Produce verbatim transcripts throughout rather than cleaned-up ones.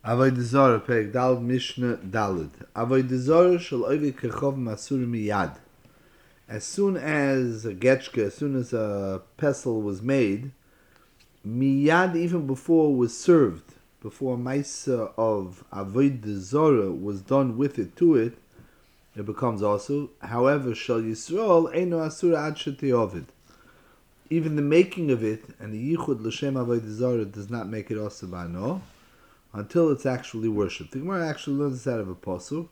Avodah Zarah, Perek Daled, Mishnah Daled. Avodah Zarah shel oived kechov masur miyad. As soon as a getchka, as soon as a pestle was made, miyad, even before it was served, before maisa of Avodah Zarah was done with it to it, it becomes also. However, shel Yisrael eino asur ad sheteovid. Even the making of it and the yichud l'shem Avodah Zarah does not make it also ba'no until it's actually worshipped. The Gemara actually learns this out of a pasuk.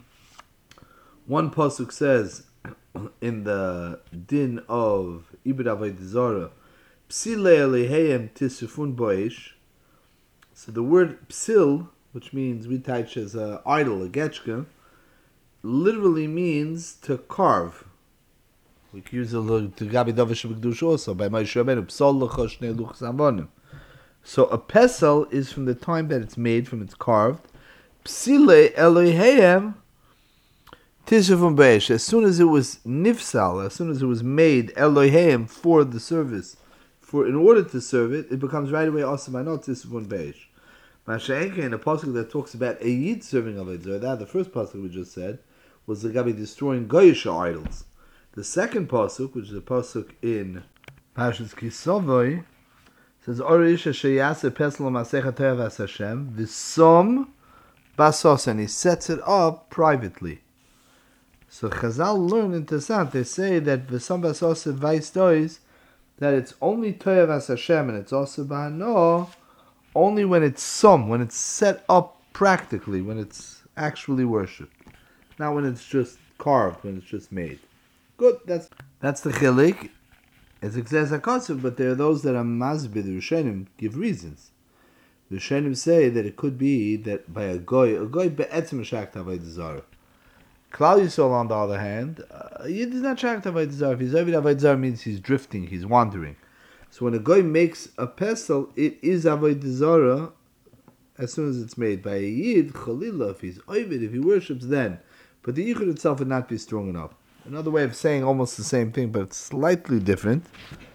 One pasuk says in the din of Ibid Avodah Zarah, Psile Elihayim Tisufun Boish. So the word psil, which means we touch as an idol, a getchka, literally means to carve. We can use it to Gabi Davish B'Kdush also by Moshe Rabbeinu. Psal L'cha Shnei Luchos Avonim. So a pesel is from the time that it's made, from it's carved. Psile Elohim Tishavum Beish. As soon as it was nifsal, as soon as it was made Elohim for the service, for in order to serve it, it becomes right away Asamanot Tishavum Beish. Masha'enke, in a pasuk that talks about a yid serving Avodah Zarah, that the first pasuk we just said was the Gabi destroying Goyish idols. The second pasuk, which is a pasuk in Parshas Kisavoy, says Orish Sheyase Pesel Masecha Tevas Hashem V'som Basos, and he sets it up privately. So Chazal learn in Tesant, they say that V'som Basos Vaistois, that it's only Tevas Hashem and it's also Ba'ano only when it's som, when it's set up practically, when it's actually worshipped, not when it's just carved, when it's just made. Good, that's that's the chilik. It's Gzes HaKosov, but there are those that are mazbid, the Rishonim give reasons. The Rishonim say that it could be that by a goy, a goy be'etzim shakt Avodah Zarah. Klal Yisrael, on the other hand, uh, Yid is not shakt Avodah Zarah. If he's Ovid Avodah Zarah, means he's drifting, he's wandering. So when a goy makes a pesel, it is Avodah Zarah as soon as it's made. By a Yid, Chalila, if he's Ovid, if he worships, then. But the Yichud itself would not be strong enough. Another way of saying almost the same thing, but it's slightly different,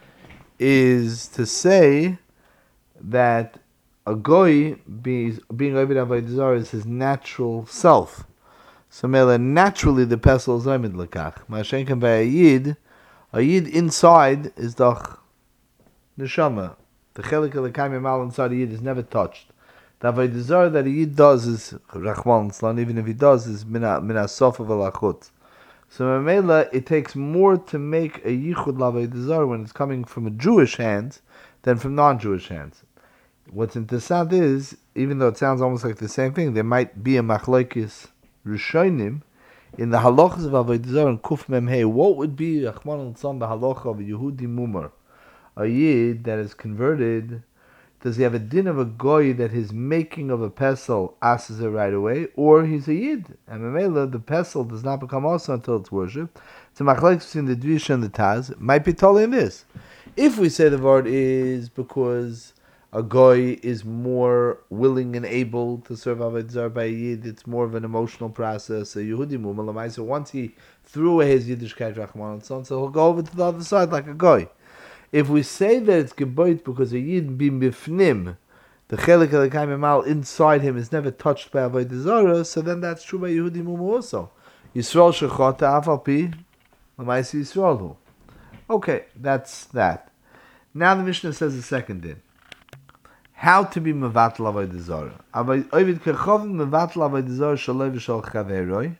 is to say that a goy being being Ovid Avodah Zarah is his natural self. So mele naturally the pesel is Ovid lekach. Mashenken by a yid, a yid inside is doch neshama. The chelik of the kaim mal inside a yid is never touched. The Avodah Zarah that a yid does is rachman tzlan, even if he does is mina mina sof of alachut. So Mamela, it takes more to make a yichud l'Avodah Zarah when it's coming from a Jewish hands than from non-Jewish hands. What's interesting is, even though it sounds almost like the same thing, there might be a machlokes rishonim in the halachas of Avodah Zarah and Kuf Mem Hey. What would be Rachman al-Tzon the halacha of a Yehudi mumar, a yid that is converted? Does he have a din of a goy that his making of a pesel asks it right away, or he's a yid, and Mamela, the pesel does not become also until it's worshipped? It's a machlokes between the Dvisha and the Taz. It might be totally in this. If we say the word is because a goy is more willing and able to serve Avodah Zarah by a yid, it's more of an emotional process. A Yehudi mumar, so once he threw away his Yiddishkeit Rachman and so on, so he'll go over to the other side like a goy. If we say that it's geboit because a yid be mifnim, the chelik of the kaim mal inside him is never touched by Avodah Zarah, so then that's true by Yehudi mumar also. Yisrael shechot afal pi, l'maisi Yisrael hu. Okay, that's that. Now the Mishnah says the second din. How to be mevatel Avodah Zarah? Ovid kechov mevatel Avodah Zarah shaloi v'shal chaveroi.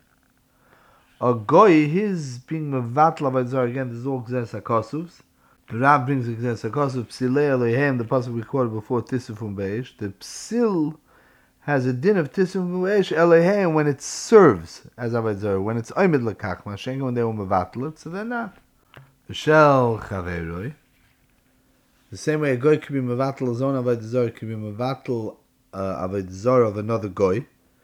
A goy, his being mevatel Avodah Zarah, again, this is all Gzes HaKosuvs. The Rav brings the Gzes HaKosov, Psilei Elohim, the pasuk we quoted before, Tisufum Beish. The Psil has a din of Tisufum Beish, Elohim, when it serves as Avodah Zarah, when it's Oimid Lekach, Mashenga, when they were mevatel it, so they're not. The Shel Chaveroi. The same way a goy could be mevatel his own Avodah Zarah, could be mevatel uh, Avodah Zarah of another goy.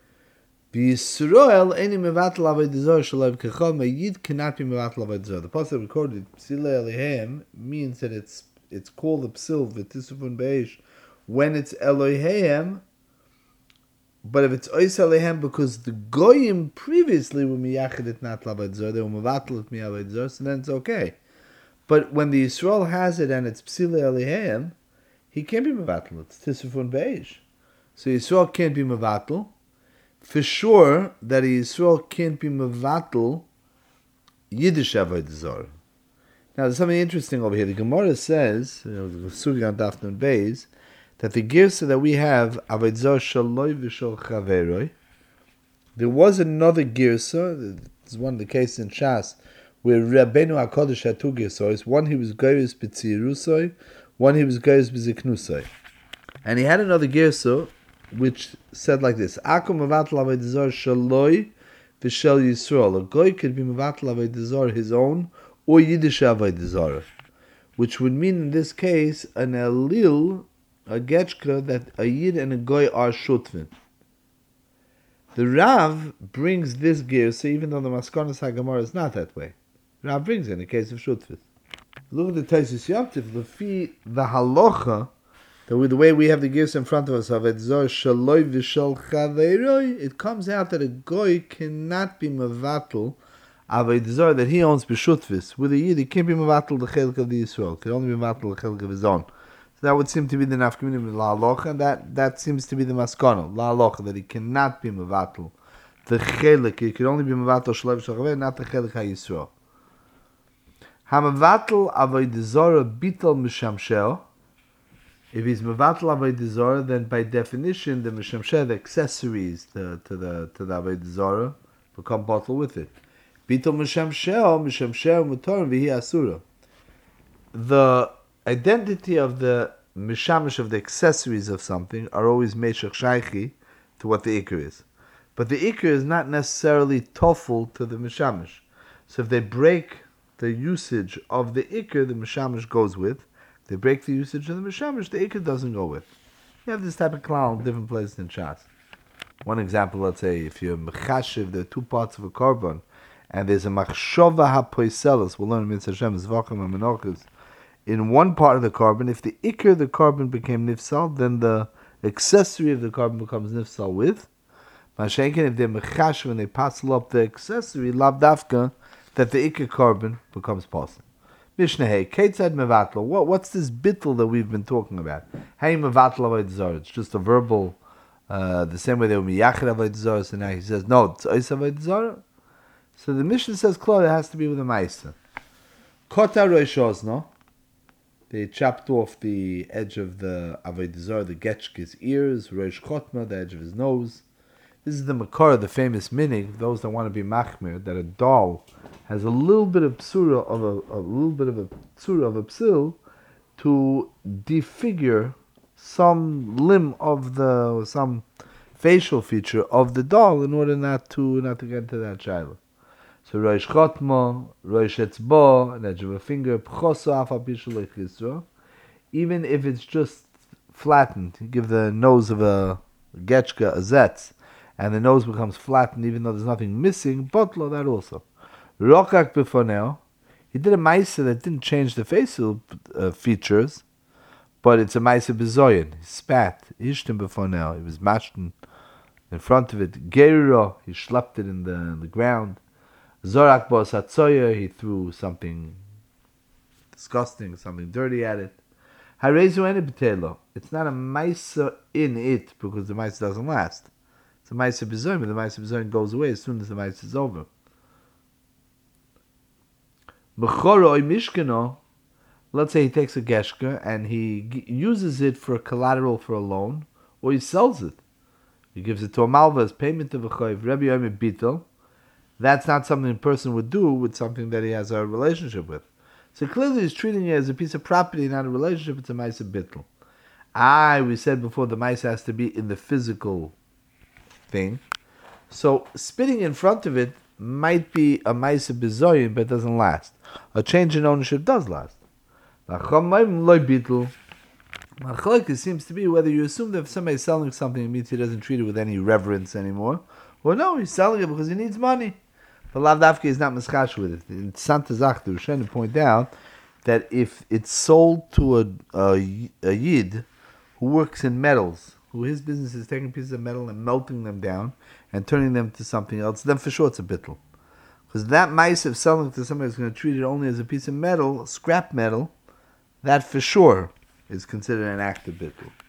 B'Yisrael, any mevatel Avodah Zarah shalav kechom, a yid cannot be mevatel Avodah Zarah. The pasuk recorded, Psilei Elohim, means that it's it's called the Psil, v'tisufun beish, when it's Elohim, but if it's Ois Elohim, because the goyim previously were miyachid it not Avodah Zarah, they were mevatel it mi Avodah Zarah, so then it's okay. But when the Yisrael has it and it's Psilei Elohim, he can't be mevatel it, it's tisufun beish. So Yisrael can't be mevatel. For sure that Yisrael can't be mevatel Yiddish avodah zarah. Now, there's something interesting over here. The Gemara says, you know, the Sugi on Daf Nun Beis, that the girsa that we have, avodah zarah shaloi v'shal chaveroi. There was another girsa. There's one of the cases in Shas where Rabbeinu HaKadosh had two girsos. One he was goyis b'tzirusoi, one he was goyis b'ziknusoi. And he had another girsa which said like this: Akum mevatel avodah zarah shaloi v'shel Yisrael. A goy could be mevatel avodah zarah his own or Yiddish avodah zarah, which would mean in this case an elil, a getchka, that a yid and a goy are shutvin. The Rav brings this girsa, even though the Maskonos HaGemara is not that way. Rav brings it in the case of shutvis. Look at the Taisus Yomtiv, lefi the halacha. The way we have the gifts in front of us, it comes out that a goy cannot be mevatel avodah zarah that he owns b'shutvis. With a yid, he can't be mevatel the chelik of the Yisrael. Can only be mevatel the chelik of his own. So that would seem to be the nafkamina of la halacha, and that, that seems to be the maskana, la halacha, that he cannot be mevatel the chelik. He can only be mevatel shlev shachaveh, not the chelik ha-Yisrael. Ha-mevatel avodah zarah bitel mishamshel. If he's mevatel avodah zarah, then by definition the mishamsheh, the accessories to, to the to the avodah zarah, become bottled with it. Bitul mishamsheh, mishamsheh mutar v'hi asura. The identity of the mishamish, of the accessories of something, are always meshach shaychi to what the ikr is, but the ikr is not necessarily tofel to the mishamish. So if they break the usage of the ikr, the mishamish goes with. They break the usage of the mishamish, the ikr doesn't go with. You have this type of klal in different places in Shas. One example, let's say, if you're mechashiv, there are two parts of a korban, and there's a machshova ha-poiselis, we'll learn in Mitzvah Hashem, zvachim and menochas. In one part of the korban, if the ikr of the korban became nifsal, then the accessory of the korban becomes nifsal with. Mashenkin, if they're mechashiv and they passel up the accessory, lav dafka, that the ikr korban becomes possible. Mishnah Hey, Ketzad mevatlo. What what's this bittul that we've been talking about? Hey mevatlo avodah zarah. It's just a verbal, uh, the same way they were miyachid avodah zarah. So now he says no, it's ois avodah zarah. So the Mishnah says clearly it has to be with a ma'isa. Kota roishosno. They chopped off the edge of the avodah zarah, the getchke's ears. Roish chotma, the edge of his nose. This is the makar, the famous minig, those that want to be machmir, that a doll has a little bit of psura of a, a little bit of a psura of a psil to defigure some limb of the, some facial feature of the doll in order not to not to get into that shiloh. So roish chotma, roish etzbo, an edge of a finger, pchoso afa bishul echisro. Even if it's just flattened, you give the nose of a getchka a zetz, and the nose becomes flattened even though there's nothing missing, botlo, that also. Rokak befoneo, he did a maisa that didn't change the facial uh, features, but it's a maisa bezoyin. He spat, ishtim befoneo, he was mashed in, in front of it. Geriro, he schlepped it in the, in the ground. Zorak bo satzoya, he threw something disgusting, something dirty at it. Harezu ene betelo, it's not a maisa in it because the maisa doesn't last. It's a ma'aser b'zoyin, but the ma'aser b'zoyin goes away as soon as the ma'aser is over. Mechoro oy mishkeno, let's say he takes a geshka and he g- uses it for a collateral for a loan, or he sells it. He gives it to a malva as payment of a choiv. Rabbi Yomi Bitel, that's not something a person would do with something that he has a relationship with. So clearly he's treating it as a piece of property, not a relationship. It's a ma'aser bitel. Ah, we said before the ma'aser has to be in the physical thing. So spitting in front of it might be a ma'aser bezoyin, but it doesn't last. A change in ownership does last. Machlokes seems to be whether you assume that if somebody's selling something, it means he doesn't treat it with any reverence anymore, or no, he's selling it because he needs money. But Lav Dafke is not mischash with it. In Santa Zach, we're trying to point out that if it's sold to a, a, a yid who works in metals, who his business is taking pieces of metal and melting them down and turning them to something else, then for sure it's a bittul. Because that mice of selling it to somebody who's going to treat it only as a piece of metal, scrap metal, that for sure is considered an act of bittul.